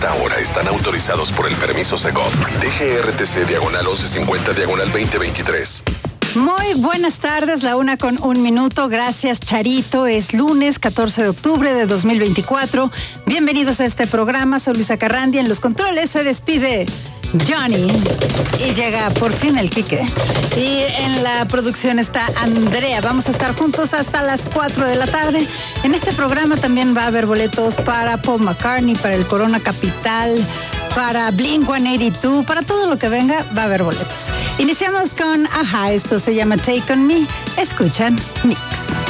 Ahora están autorizados por el permiso Segov. DGRTC diagonal 1150 diagonal 2023. Muy buenas tardes, 1:01. Gracias, Charito. Es lunes 14 de octubre de 2024. Bienvenidos a este programa. Soy Luisa Carrandi. En los controles se despide Johnny y llega por fin el Quique. Y en la producción está Andrea. Vamos a estar juntos hasta las 4 de la tarde. En este programa también va a haber boletos para Paul McCartney, para el Corona Capital, para Blink-182, para todo lo que venga va a haber boletos. Iniciamos con Ajá, esto se llama Take On Me. Escuchan Mix.